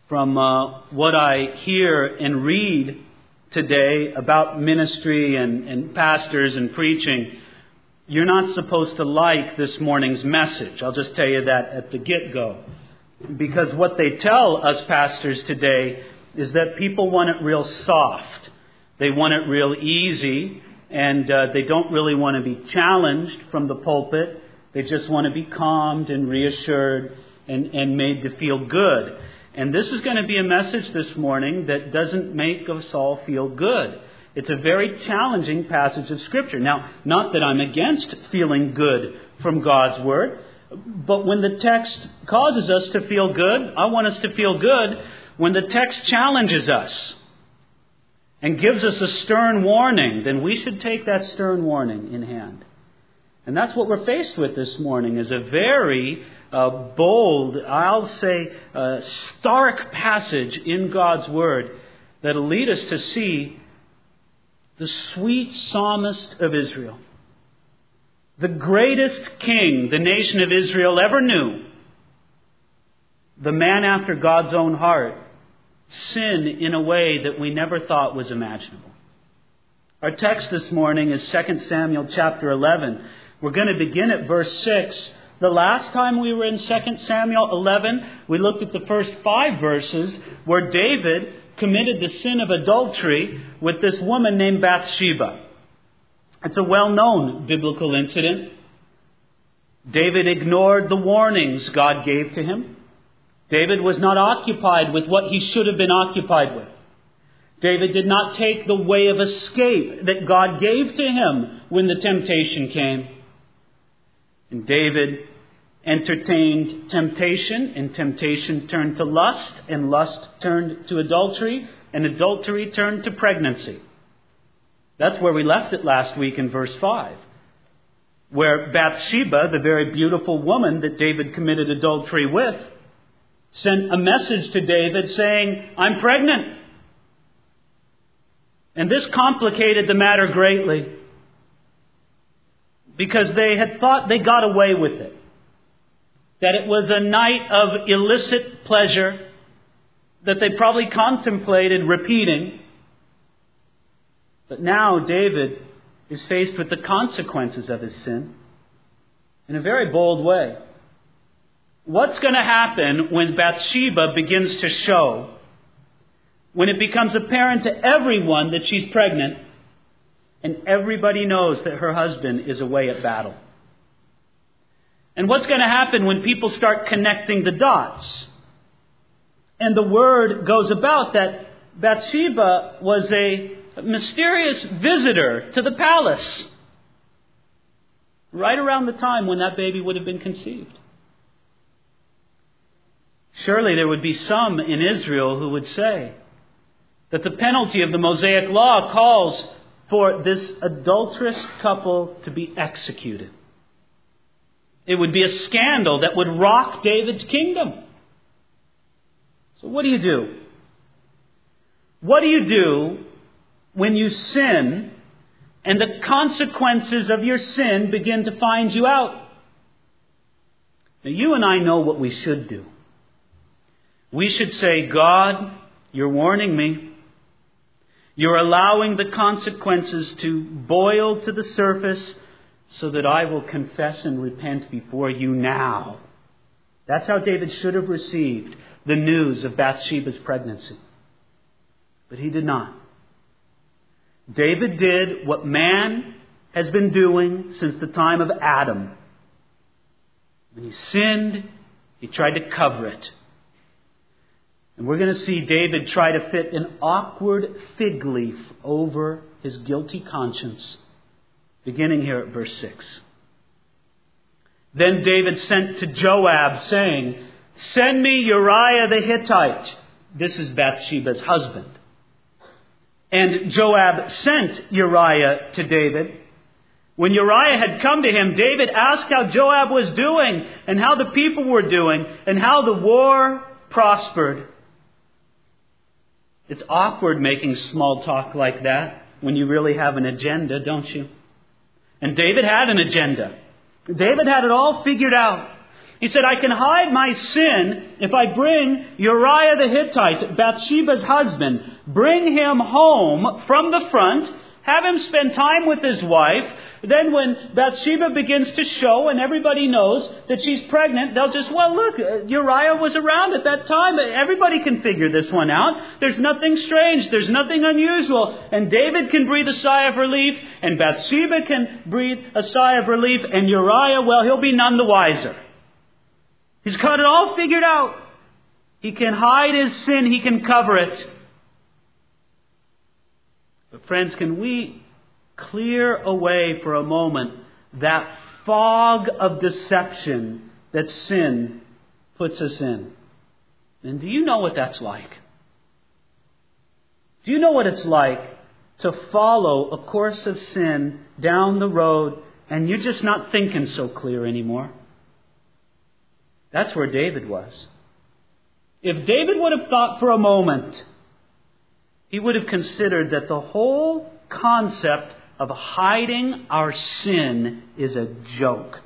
from what I hear and read today about ministry and pastors and preaching, you're not supposed to like this morning's message. I'll just tell you that at the get-go. Because what they tell us pastors today is that people want it real soft. They want it real easy, and they don't really want to be challenged from the pulpit. They just want to be calmed and reassured and made to feel good. And this is going to be a message this morning that doesn't make us all feel good. It's a very challenging passage of Scripture. Now, not that I'm against feeling good from God's Word, but when the text causes us to feel good, I want us to feel good when the text challenges us and gives us a stern warning, then we should take that stern warning in hand. And that's what we're faced with this morning, is a very bold, I'll say, stark passage in God's Word that will lead us to see the sweet psalmist of Israel, the greatest king the nation of Israel ever knew, the man after God's own heart, sin in a way that we never thought was imaginable. Our text this morning is 2 Samuel chapter 11. We're going to begin at verse 6. The last time we were in 2 Samuel 11, we looked at the first 5 verses where David committed the sin of adultery with this woman named Bathsheba. It's a well-known biblical incident. David ignored the warnings God gave to him. David was not occupied with what he should have been occupied with. David did not take the way of escape that God gave to him when the temptation came. And David entertained temptation, and temptation turned to lust, and lust turned to adultery, and adultery turned to pregnancy. That's where we left it last week in verse 5, where Bathsheba, the very beautiful woman that David committed adultery with, sent a message to David saying, "I'm pregnant." And this complicated the matter greatly, because they had thought they got away with it. That it was a night of illicit pleasure that they probably contemplated repeating. But now David is faced with the consequences of his sin in a very bold way. What's going to happen when Bathsheba begins to show, when it becomes apparent to everyone that she's pregnant, and everybody knows that her husband is away at battle? And what's going to happen when people start connecting the dots? And the word goes about that Bathsheba was a mysterious visitor to the palace right around the time when that baby would have been conceived. Surely there would be some in Israel who would say that the penalty of the Mosaic law calls for this adulterous couple to be executed. It would be a scandal that would rock David's kingdom. So what do you do? What do you do when you sin and the consequences of your sin begin to find you out? Now, you and I know what we should do. We should say, "God, you're warning me. You're allowing the consequences to boil to the surface so that I will confess and repent before you now." That's how David should have received the news of Bathsheba's pregnancy. But he did not. David did what man has been doing since the time of Adam. When he sinned, he tried to cover it. And we're going to see David try to fit an awkward fig leaf over his guilty conscience, beginning here at verse 6. Then David sent to Joab, saying, "Send me Uriah the Hittite." This is Bathsheba's husband. And Joab sent Uriah to David. When Uriah had come to him, David asked how Joab was doing, and how the people were doing, and how the war prospered. It's awkward making small talk like that when you really have an agenda, don't you? And David had an agenda. David had it all figured out. He said, I can hide my sin if I bring Uriah the Hittite, Bathsheba's husband, bring him home from the front, have him spend time with his wife. Then when Bathsheba begins to show and everybody knows that she's pregnant, they'll just, well, look, Uriah was around at that time. Everybody can figure this one out. There's nothing strange. There's nothing unusual. And David can breathe a sigh of relief, and Bathsheba can breathe a sigh of relief, and Uriah, well, he'll be none the wiser. He's got it all figured out. He can hide his sin. He can cover it. But friends, can we clear away for a moment that fog of deception that sin puts us in? And do you know what that's like? Do you know what it's like to follow a course of sin down the road and you're just not thinking so clear anymore? That's where David was. If David would have thought for a moment, he would have considered that the whole concept of hiding our sin is a joke.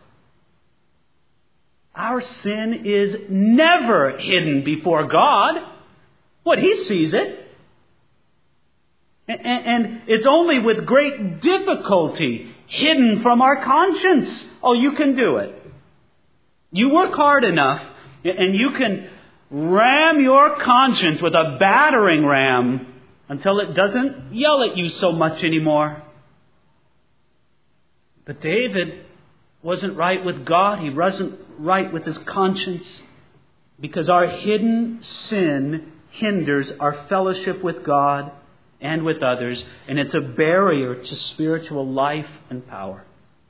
Our sin is never hidden before God. What? He sees it. And it's only with great difficulty hidden from our conscience. Oh, you can do it. You work hard enough and you can ram your conscience with a battering ram until it doesn't yell at you so much anymore. But David wasn't right with God. He wasn't right with his conscience, because our hidden sin hinders our fellowship with God and with others, and it's a barrier to spiritual life and power.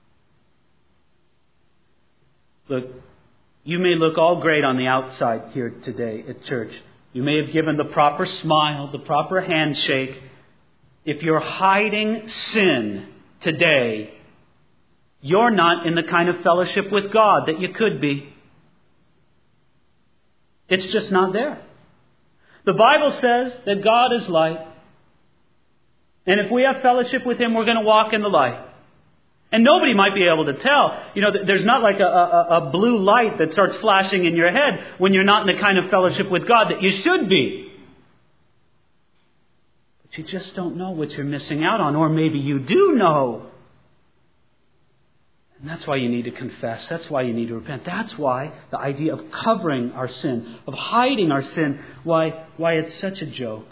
Look, you may look all great on the outside here today at church. You may have given the proper smile, the proper handshake. If you're hiding sin today, you're not in the kind of fellowship with God that you could be. It's just not there. The Bible says that God is light. And if we have fellowship with Him, we're going to walk in the light. And nobody might be able to tell. You know, there's not like a blue light that starts flashing in your head when you're not in the kind of fellowship with God that you should be. But you just don't know what you're missing out on. Or maybe you do know. And that's why you need to confess. That's why you need to repent. That's why the idea of covering our sin, of hiding our sin, why it's such a joke.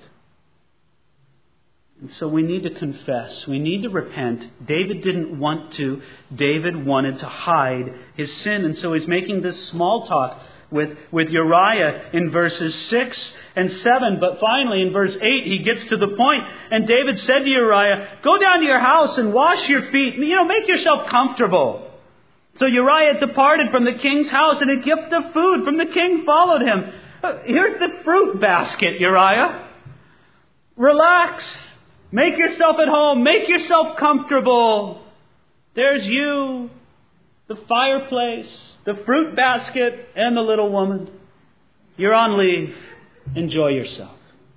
And so we need to confess. We need to repent. David didn't want to. David wanted to hide his sin. And so he's making this small talk with Uriah in verses 6 and 7. But finally in verse 8 he gets to the point. And David said to Uriah, go down to your house and wash your feet. Make yourself comfortable. So Uriah departed from the king's house, and a gift of food from the king followed him. Here's the fruit basket, Uriah. Relax. Make yourself at home. Make yourself comfortable. There's you, the fireplace, the fruit basket, and the little woman. You're on leave. Enjoy yourself.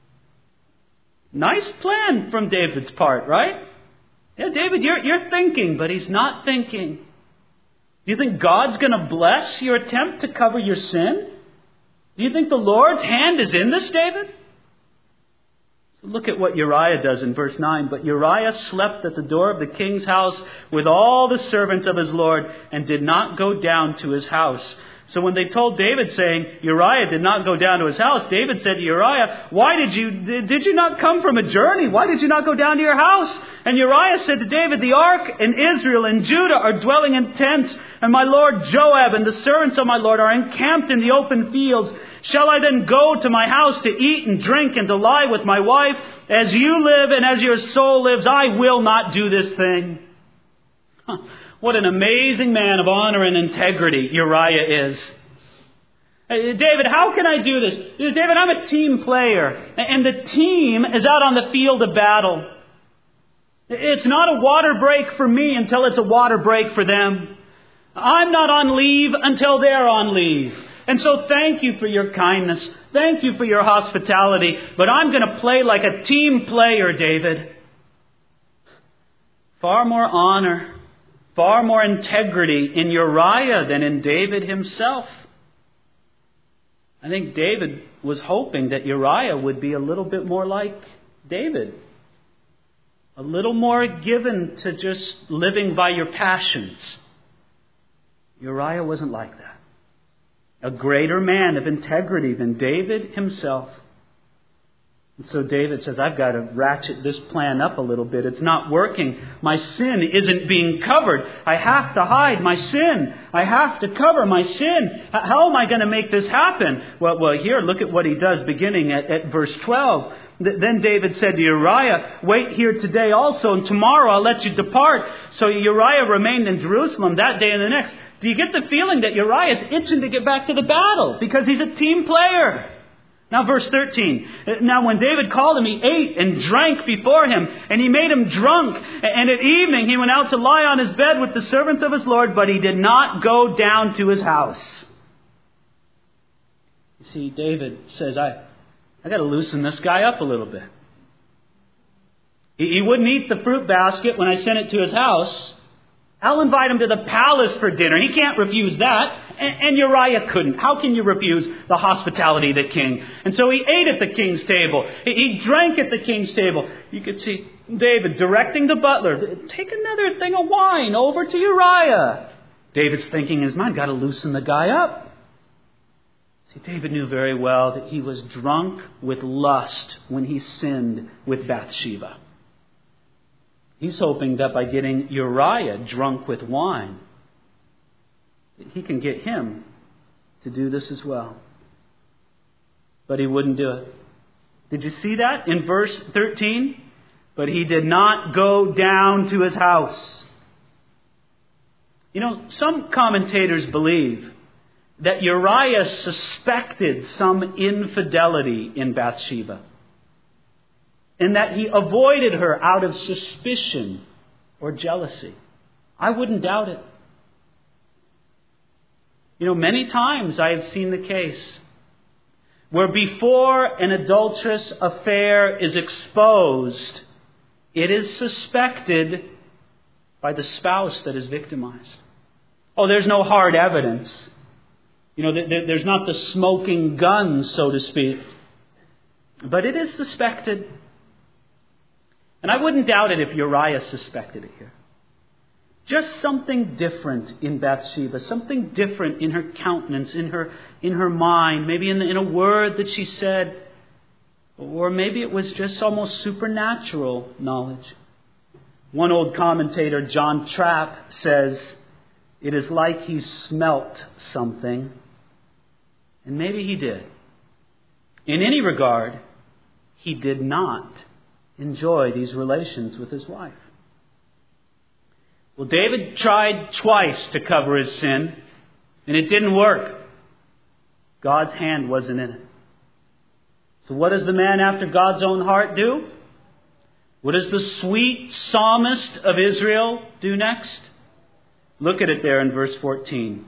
Nice plan from David's part, right? Yeah, David, you're thinking, but he's not thinking. Do you think God's going to bless your attempt to cover your sin? Do you think the Lord's hand is in this, David? Look at what Uriah does in verse 9. But Uriah slept at the door of the king's house with all the servants of his Lord, and did not go down to his house. So when they told David, saying, Uriah did not go down to his house, David said to Uriah, why did you not come from a journey? Why did you not go down to your house? And Uriah said to David, the ark and Israel and Judah are dwelling in tents, and my lord Joab and the servants of my lord are encamped in the open fields. Shall I then go to my house to eat and drink and to lie with my wife? As you live and as your soul lives, I will not do this thing. What an amazing man of honor and integrity Uriah is. David, how can I do this? David, I'm a team player, and the team is out on the field of battle. It's not a water break for me until it's a water break for them. I'm not on leave until they're on leave. And so thank you for your kindness. Thank you for your hospitality. But I'm going to play like a team player, David. Far more honor, far more integrity in Uriah than in David himself. I think David was hoping that Uriah would be a little bit more like David. A little more given to just living by your passions. Uriah wasn't like that. A greater man of integrity than David himself. And so David says, I've got to ratchet this plan up a little bit. It's not working. My sin isn't being covered. I have to hide my sin. I have to cover my sin. How am I going to make this happen? Well, here, look at what he does beginning at verse 12. Then David said to Uriah, wait here today also, and tomorrow I'll let you depart. So Uriah remained in Jerusalem that day and the next. Do you get the feeling that Uriah is itching to get back to the battle? Because he's a team player. Now verse 13. Now when David called him, he ate and drank before him, and he made him drunk. And at evening he went out to lie on his bed with the servants of his Lord, but he did not go down to his house. You see, David says, I got to loosen this guy up a little bit. He wouldn't eat the fruit basket when I sent it to his house. I'll invite him to the palace for dinner. He can't refuse that. And Uriah couldn't. How can you refuse the hospitality of the king? And so he ate at the king's table. He drank at the king's table. You could see David directing the butler, take another thing of wine over to Uriah. David's thinking in his mind, got to loosen the guy up. See, David knew very well that he was drunk with lust when he sinned with Bathsheba. He's hoping that by getting Uriah drunk with wine, he can get him to do this as well. But he wouldn't do it. Did you see that in verse 13? But he did not go down to his house. You know, some commentators believe that Uriah suspected some infidelity in Bathsheba, and that he avoided her out of suspicion or jealousy. I wouldn't doubt it. You know, many times I have seen the case where before an adulterous affair is exposed, it is suspected by the spouse that is victimized. Oh, there's no hard evidence. You know, there's not the smoking gun, so to speak. But it is suspected. And I wouldn't doubt it if Uriah suspected it here. Just something different in Bathsheba, something different in her countenance, in her mind, maybe in a word that she said, or maybe it was just almost supernatural knowledge. One old commentator, John Trapp, says, it is like he smelt something, and maybe he did. In any regard, he did not enjoy these relations with his wife. Well, David tried twice to cover his sin, and it didn't work. God's hand wasn't in it. So what does the man after God's own heart do? What does the sweet psalmist of Israel do next? Look at it there in verse 14.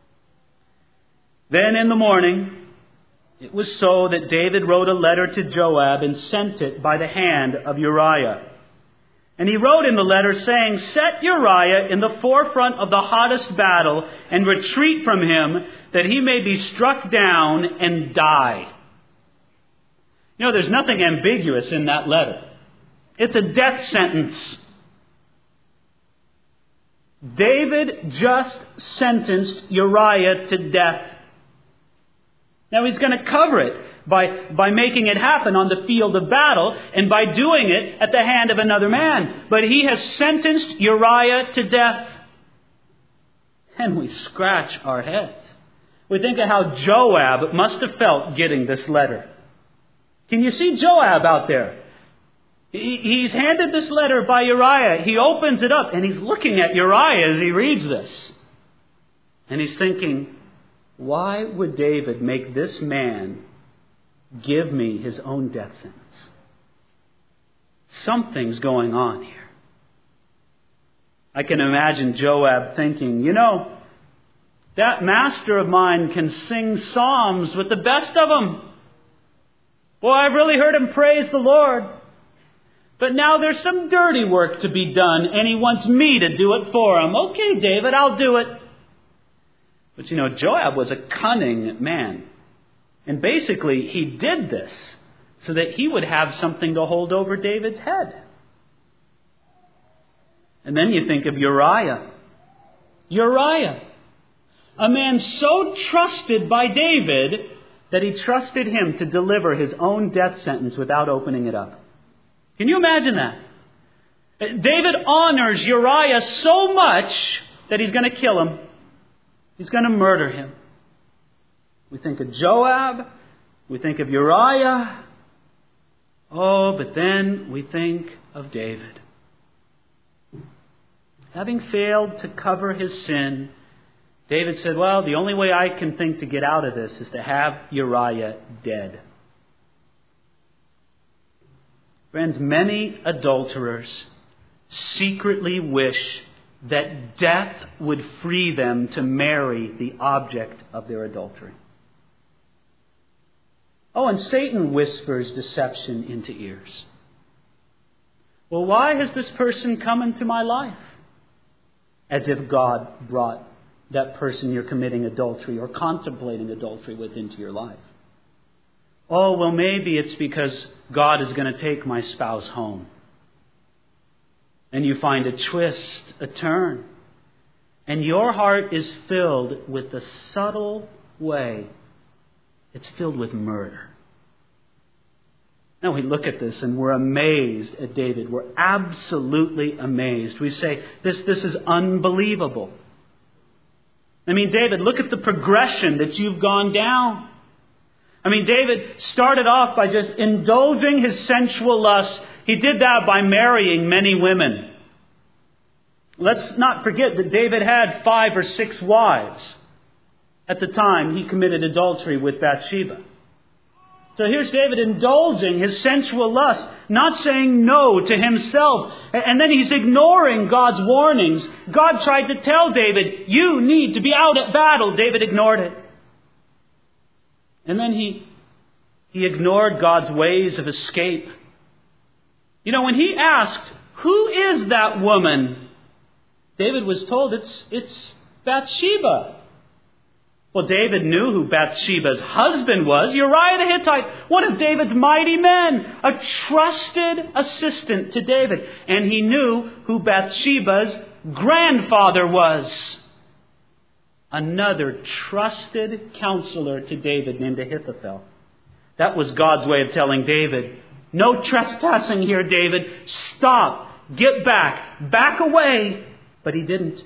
Then in the morning, it was so that David wrote a letter to Joab and sent it by the hand of Uriah. And he wrote in the letter saying, set Uriah in the forefront of the hottest battle and retreat from him that he may be struck down and die. You know, there's nothing ambiguous in that letter. It's a death sentence. David just sentenced Uriah to death. Now he's going to cover it by making it happen on the field of battle and by doing it at the hand of another man. But he has sentenced Uriah to death. And we scratch our heads. We think of how Joab must have felt getting this letter. Can you see Joab out there? He's handed this letter by Uriah. He opens it up and he's looking at Uriah as he reads this. And he's thinking, why would David make this man give me his own death sentence? Something's going on here. I can imagine Joab thinking, you know, that master of mine can sing psalms with the best of them. Boy, I've really heard him praise the Lord. But now there's some dirty work to be done, and he wants me to do it for him. Okay, David, I'll do it. But you know, Joab was a cunning man. And basically, he did this so that he would have something to hold over David's head. And then you think of Uriah. Uriah, a man so trusted by David that he trusted him to deliver his own death sentence without opening it up. Can you imagine that? David honors Uriah so much that he's going to kill him. He's going to murder him. We think of Joab. We think of Uriah. Oh, but then we think of David. Having failed to cover his sin, David said, well, the only way I can think to get out of this is to have Uriah dead. Friends, many adulterers secretly wish that death would free them to marry the object of their adultery. Oh, and Satan whispers deception into ears. Well, why has this person come into my life? As if God brought that person you're committing adultery or contemplating adultery with into your life. Oh, well, maybe it's because God is going to take my spouse home. And you find a twist, a turn. And your heart is filled with the subtle way. It's filled with murder. Now we look at this and we're amazed at David. We're absolutely amazed. We say, this is unbelievable. I mean, David, look at the progression that you've gone down. I mean, David started off by just indulging his sensual lust. He did that by marrying many women. Let's not forget that David had 5 or 6 wives at the time he committed adultery with Bathsheba. So here's David indulging his sensual lust, not saying no to himself. And then he's ignoring God's warnings. God tried to tell David, you need to be out at battle. David ignored it. And then he ignored God's ways of escape. You know, when he asked, who is that woman? David was told it's Bathsheba. Well, David knew who Bathsheba's husband was, Uriah the Hittite, one of David's mighty men, a trusted assistant to David. And he knew who Bathsheba's grandfather was, another trusted counselor to David named Ahithophel. That was God's way of telling David, no trespassing here, David. Stop. Get back. Back away. But he didn't.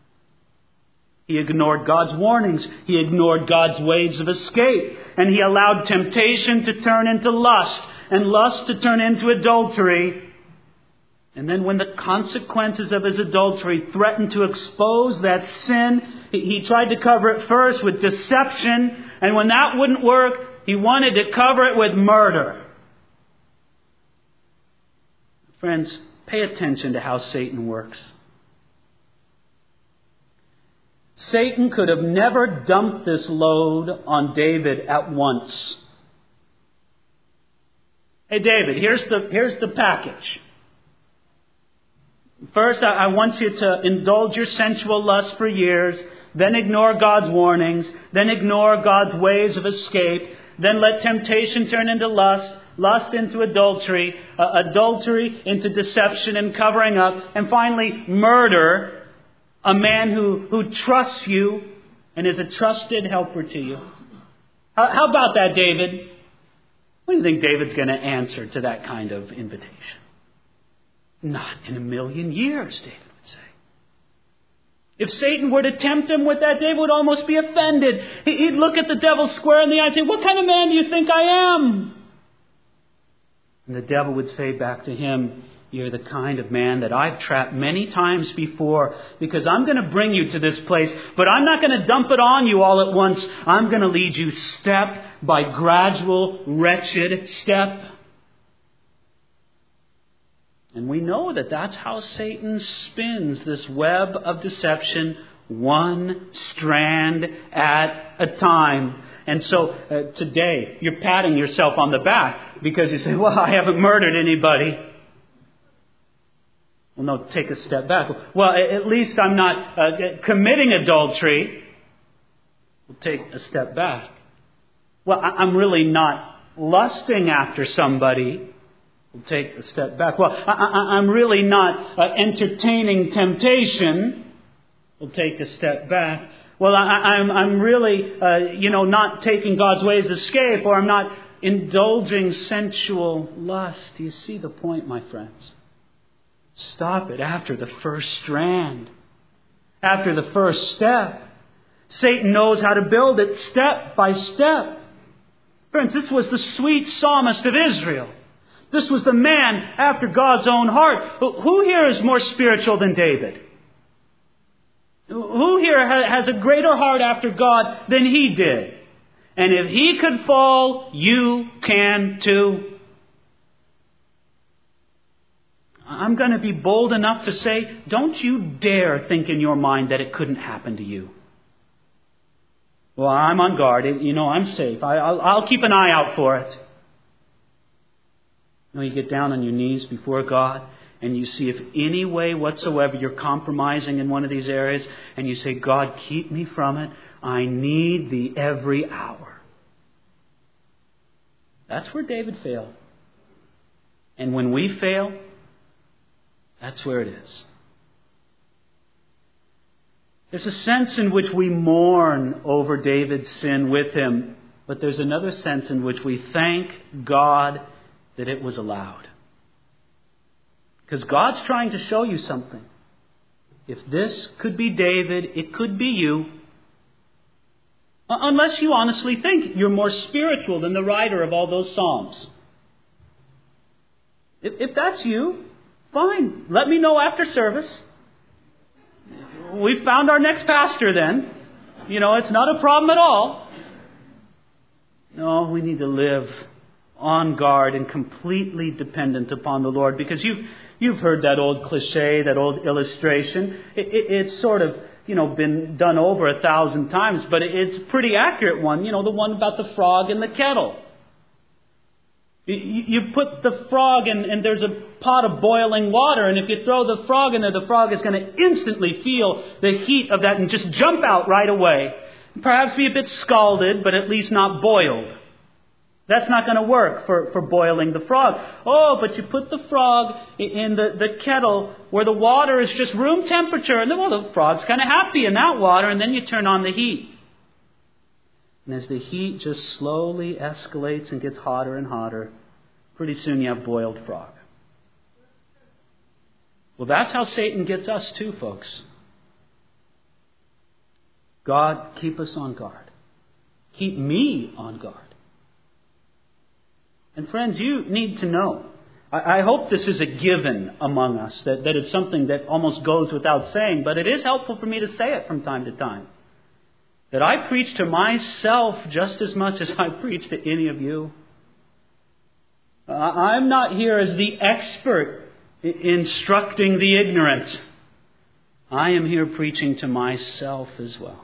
He ignored God's warnings. He ignored God's ways of escape. And he allowed temptation to turn into lust, and lust to turn into adultery. And then when the consequences of his adultery threatened to expose that sin, he tried to cover it first with deception. And when that wouldn't work, he wanted to cover it with murder. Friends, pay attention to how Satan works. Satan could have never dumped this load on David at once. Hey, David, here's the package. First, I want you to indulge your sensual lust for years, then ignore God's warnings, then ignore God's ways of escape, then let temptation turn into lust, lust into adultery, adultery into deception and covering up, and finally murder. A man who trusts you and is a trusted helper to you. How about that, David? What do you think David's going to answer to that kind of invitation? Not in a million years, David would say. If Satan were to tempt him with that, David would almost be offended. He'd look at the devil square in the eye and say, what kind of man do you think I am? And the devil would say back to him, you're the kind of man that I've trapped many times before, because I'm going to bring you to this place, but I'm not going to dump it on you all at once. I'm going to lead you step by gradual, wretched step. And we know that that's how Satan spins this web of deception, one strand at a time. And so today, you're patting yourself on the back because you say, well, I haven't murdered anybody. Well, no, take a step back. Well, at least I'm not committing adultery. We'll take a step back. Well, I'm really not lusting after somebody. We'll take a step back. Well, I'm really not entertaining temptation. We'll take a step back. Well, I'm really, not taking God's ways to escape, or I'm not indulging sensual lust. Do you see the point, my friends? Stop it after the first strand, after the first step. Satan knows how to build it step by step. Friends, this was the sweet psalmist of Israel. This was the man after God's own heart. Who here is more spiritual than David? Who here has a greater heart after God than he did? And if he could fall, you can too. I'm going to be bold enough to say, don't you dare think in your mind that it couldn't happen to you. Well, I'm on guard. I'm safe. I'll keep an eye out for it. You get down on your knees before God and you see if any way whatsoever you're compromising in one of these areas, and you say, God, keep me from it. I need Thee every hour. That's where David failed. And when we fail, that's where it is. There's a sense in which we mourn over David's sin with him, but there's another sense in which we thank God that it was allowed. Because God's trying to show you something. If this could be David, it could be you. Unless you honestly think you're more spiritual than the writer of all those Psalms. If that's you, fine. Let me know after service. We've found our next pastor then. It's not a problem at all. No, we need to live on guard and completely dependent upon the Lord. Because you've heard that old cliche, that old illustration. It's sort of, been done over 1,000 times, but it's a pretty accurate one. The one about the frog in the kettle. You put the frog in, and there's a pot of boiling water, and if you throw the frog in there, the frog is going to instantly feel the heat of that and just jump out right away. Perhaps be a bit scalded, but at least not boiled. That's not going to work for boiling the frog. Oh, but you put the frog in the kettle where the water is just room temperature, and the frog's kind of happy in that water, and then you turn on the heat. And as the heat just slowly escalates and gets hotter and hotter, pretty soon you have boiled frog. Well, that's how Satan gets us too, folks. God, keep us on guard. Keep me on guard. And friends, you need to know. I hope this is a given among us, that it's something that almost goes without saying, but it is helpful for me to say it from time to time. That I preach to myself just as much as I preach to any of you. I'm not here as the expert instructing the ignorant. I am here preaching to myself as well.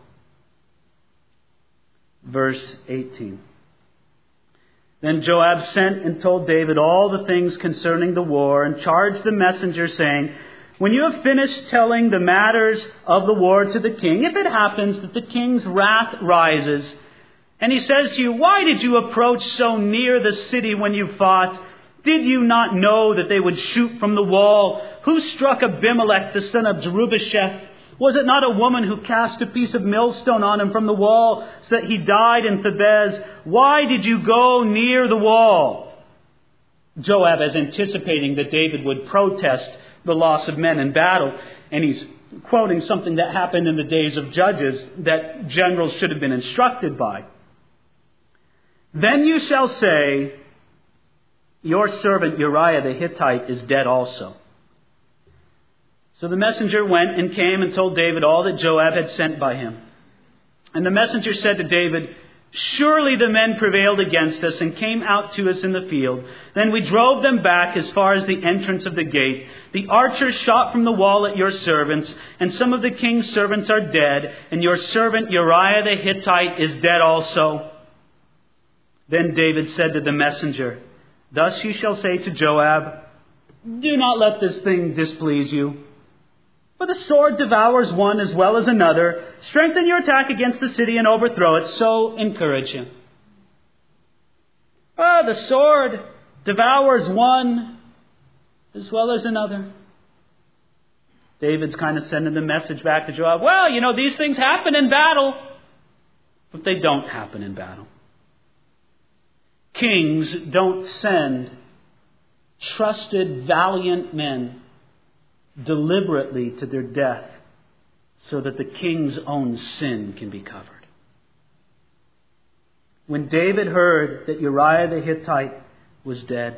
Verse 18. Then Joab sent and told David all the things concerning the war, and charged the messenger, saying, when you have finished telling the matters of the war to the king, if it happens that the king's wrath rises, and he says to you, why did you approach so near the city when you fought? Did you not know that they would shoot from the wall? Who struck Abimelech, the son of Jerubasheth? Was it not a woman who cast a piece of millstone on him from the wall so that he died in Thebez? Why did you go near the wall? Joab is anticipating that David would protest the loss of men in battle. And he's quoting something that happened in the days of Judges that generals should have been instructed by. Then you shall say, your servant Uriah the Hittite is dead also. So the messenger went and came and told David all that Joab had sent by him. And the messenger said to David, surely the men prevailed against us and came out to us in the field. Then we drove them back as far as the entrance of the gate. The archers shot from the wall at your servants, and some of the king's servants are dead, and your servant Uriah the Hittite is dead also. Then David said to the messenger, thus you shall say to Joab, do not let this thing displease you. For the sword devours one as well as another. Strengthen your attack against the city and overthrow it, so encourage him. The sword devours one as well as another. David's kind of sending the message back to Joab. Well, these things happen in battle, but they don't happen in battle. Kings don't send trusted, valiant men deliberately to their death so that the king's own sin can be covered. When David heard that Uriah the Hittite was dead,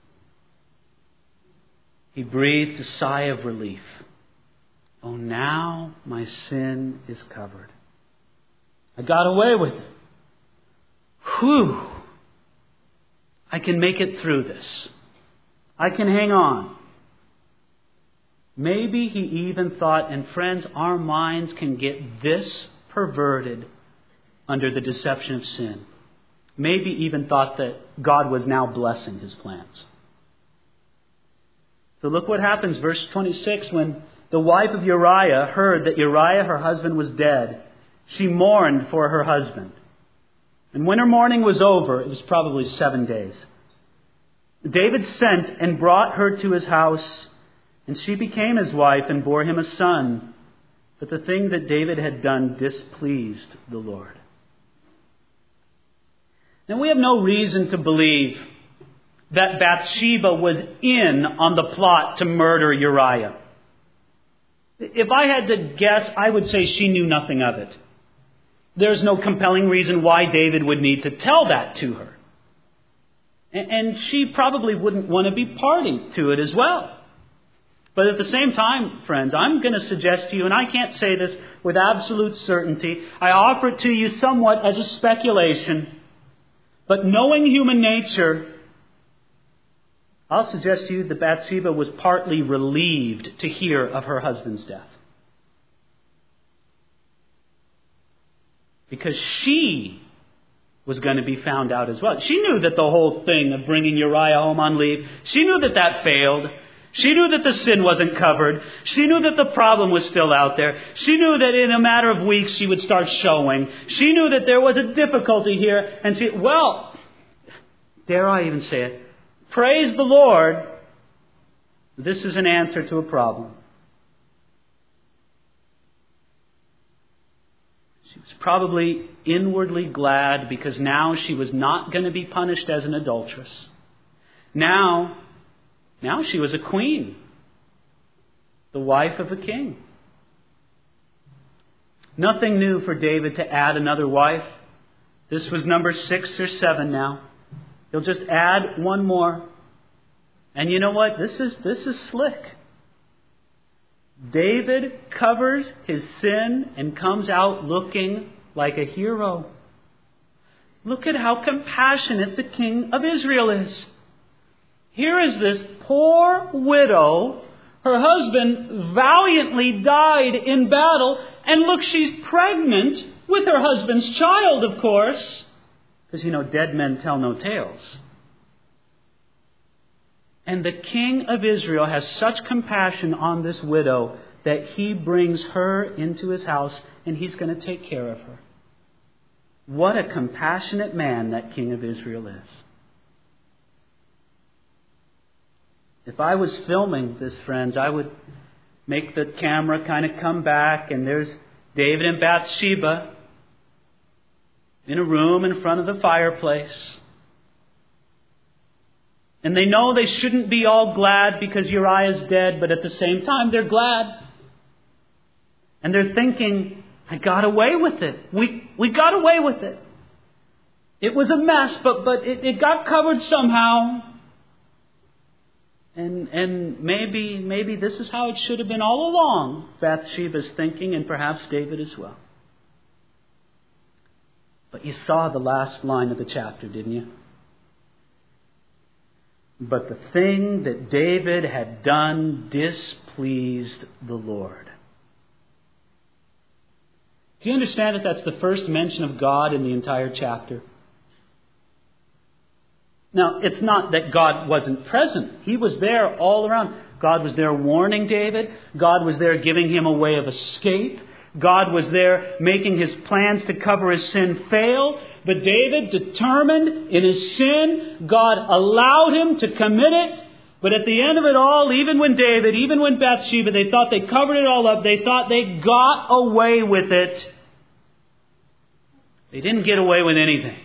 he breathed a sigh of relief. Oh, now my sin is covered. I got away with it. Whew! I can make it through this. I can hang on. Maybe he even thought, and friends, our minds can get this perverted under the deception of sin. Maybe even thought that God was now blessing his plans. So look what happens, verse 26, when the wife of Uriah heard that Uriah, her husband, was dead, she mourned for her husband. And when her mourning was over, it was probably 7 days, David sent and brought her to his house, and she became his wife and bore him a son. But the thing that David had done displeased the Lord. Now we have no reason to believe that Bathsheba was in on the plot to murder Uriah. If I had to guess, I would say she knew nothing of it. There's no compelling reason why David would need to tell that to her. And she probably wouldn't want to be party to it as well. But at the same time, friends, I'm going to suggest to you, and I can't say this with absolute certainty, I offer it to you somewhat as a speculation, but knowing human nature, I'll suggest to you that Bathsheba was partly relieved to hear of her husband's death. Because she was going to be found out as well. She knew that the whole thing of bringing Uriah home on leave, she knew that that failed. She knew that the sin wasn't covered. She knew that the problem was still out there. She knew that in a matter of weeks she would start showing. She knew that there was a difficulty here. And dare I even say it, praise the Lord, this is an answer to a problem. She was probably inwardly glad because now she was not going to be punished as an adulteress. Now she was a queen, the wife of a king. Nothing new for David to add another wife. This was number 6 or 7 now. He'll just add one more. And you know what? This is slick. David covers his sin and comes out looking like a hero. Look at how compassionate the king of Israel is. Here is this poor widow. Her husband valiantly died in battle. And look, she's pregnant with her husband's child, of course. Because, dead men tell no tales. And the king of Israel has such compassion on this widow that he brings her into his house and he's going to take care of her. What a compassionate man that king of Israel is. If I was filming this, friends, I would make the camera kind of come back and there's David and Bathsheba in a room in front of the fireplace. And they know they shouldn't be all glad because Uriah's dead, but at the same time they're glad. And they're thinking, I got away with it. We got away with it. It was a mess, but it got covered somehow. And maybe this is how it should have been all along, Bathsheba's thinking, and perhaps David as well. But you saw the last line of the chapter, didn't you? But the thing that David had done displeased the Lord. Do you understand that that's the first mention of God in the entire chapter? Now, it's not that God wasn't present. He was there all around. God was there warning David. God was there giving him a way of escape. God was there making his plans to cover his sin fail. But David, determined in his sin, God allowed him to commit it. But at the end of it all, even when Bathsheba, they thought they covered it all up. They thought they got away with it. They didn't get away with anything.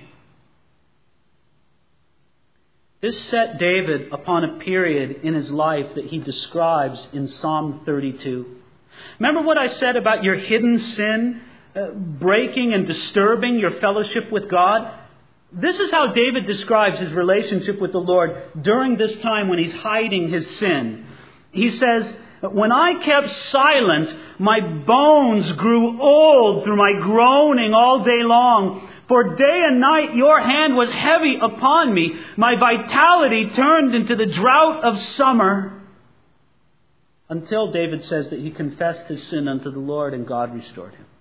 This set David upon a period in his life that he describes in Psalm 32. Remember what I said about your hidden sin breaking and disturbing your fellowship with God? This is how David describes his relationship with the Lord during this time when he's hiding his sin. He says, "When I kept silent, my bones grew old through my groaning all day long. For day and night your hand was heavy upon me. My vitality turned into the drought of summer." Until David says that he confessed his sin unto the Lord and God restored him.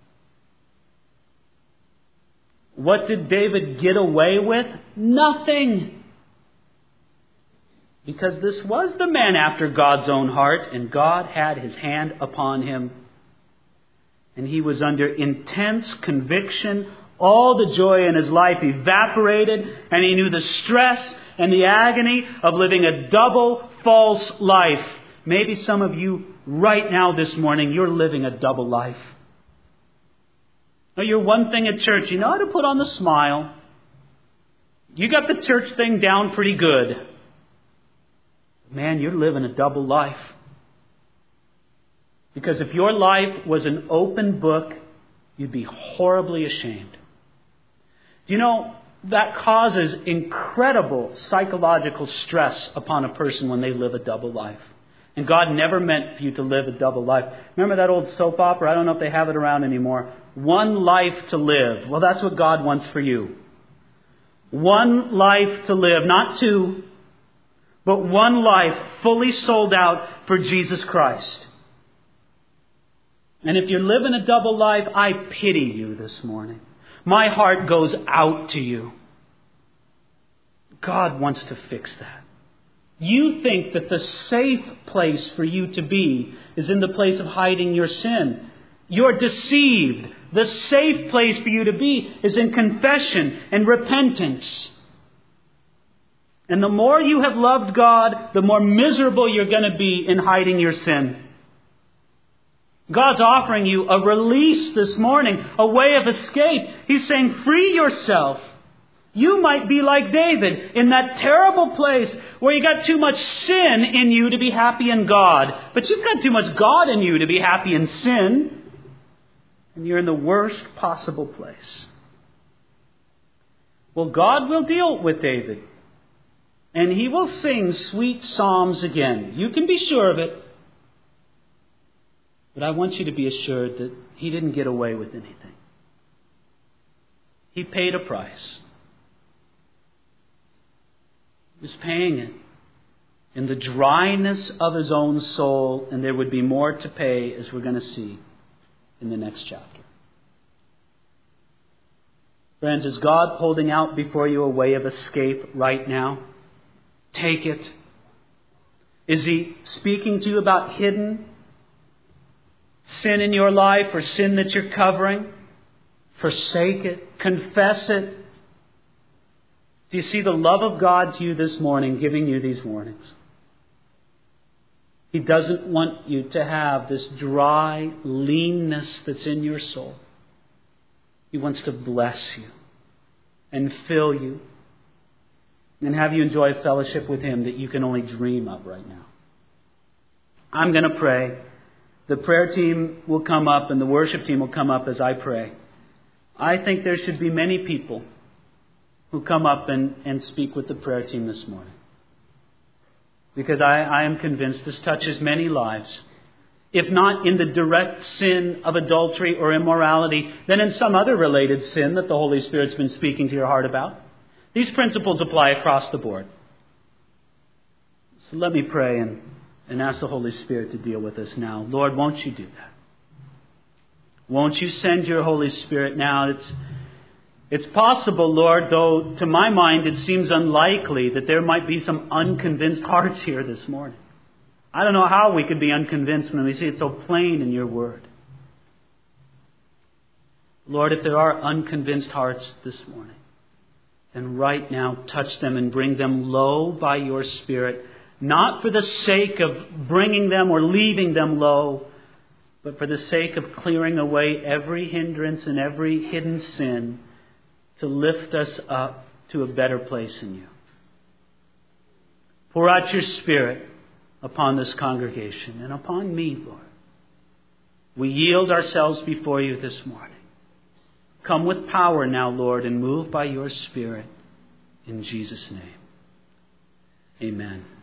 What did David get away with? Nothing. Because this was the man after God's own heart, and God had his hand upon him. And he was under intense conviction. All the joy in his life evaporated, and he knew the stress and the agony of living a double false life. Maybe some of you right now this morning, you're living a double life. Now, you're one thing at church. You know how to put on the smile. You got the church thing down pretty good. Man, you're living a double life. Because if your life was an open book, you'd be horribly ashamed. You know, that causes incredible psychological stress upon a person when they live a double life. And God never meant for you to live a double life. Remember that old soap opera? I don't know if they have it around anymore. One life to live. Well, that's what God wants for you. One life to live. Not two, but one life fully sold out for Jesus Christ. And if you're living a double life, I pity you this morning. My heart goes out to you. God wants to fix that. You think that the safe place for you to be is in the place of hiding your sin. You're deceived. The safe place for you to be is in confession and repentance. And the more you have loved God, the more miserable you're going to be in hiding your sin. God's offering you a release this morning, a way of escape. He's saying, free yourself. You might be like David in that terrible place where you got too much sin in you to be happy in God. But you've got too much God in you to be happy in sin. And you're in the worst possible place. Well, God will deal with David. And he will sing sweet psalms again. You can be sure of it. But I want you to be assured that he didn't get away with anything. He paid a price. He was paying it in the dryness of his own soul, and there would be more to pay, as we're going to see in the next chapter. Friends, is God holding out before you a way of escape right now? Take it. Is he speaking to you about hidden sin in your life or sin that you're covering? Forsake it. Confess it. Do you see the love of God to you this morning giving you these warnings? He doesn't want you to have this dry leanness that's in your soul. He wants to bless you and fill you and have you enjoy a fellowship with him that you can only dream of right now. I'm going to pray. The prayer team will come up and the worship team will come up as I pray. I think there should be many people who come up and speak with the prayer team this morning. Because I am convinced this touches many lives. If not in the direct sin of adultery or immorality, then in some other related sin that the Holy Spirit's been speaking to your heart about. These principles apply across the board. So let me pray and ask the Holy Spirit to deal with us now. Lord, won't you do that? Won't you send your Holy Spirit now? It's possible, Lord, though to my mind it seems unlikely that there might be some unconvinced hearts here this morning. I don't know how we could be unconvinced when we see it so plain in your word. Lord, if there are unconvinced hearts this morning, then right now touch them and bring them low by your Spirit, not for the sake of bringing them or leaving them low, but for the sake of clearing away every hindrance and every hidden sin to lift us up to a better place in you. Pour out your Spirit upon this congregation and upon me, Lord. We yield ourselves before you this morning. Come with power now, Lord, and move by your Spirit. In Jesus' name, amen.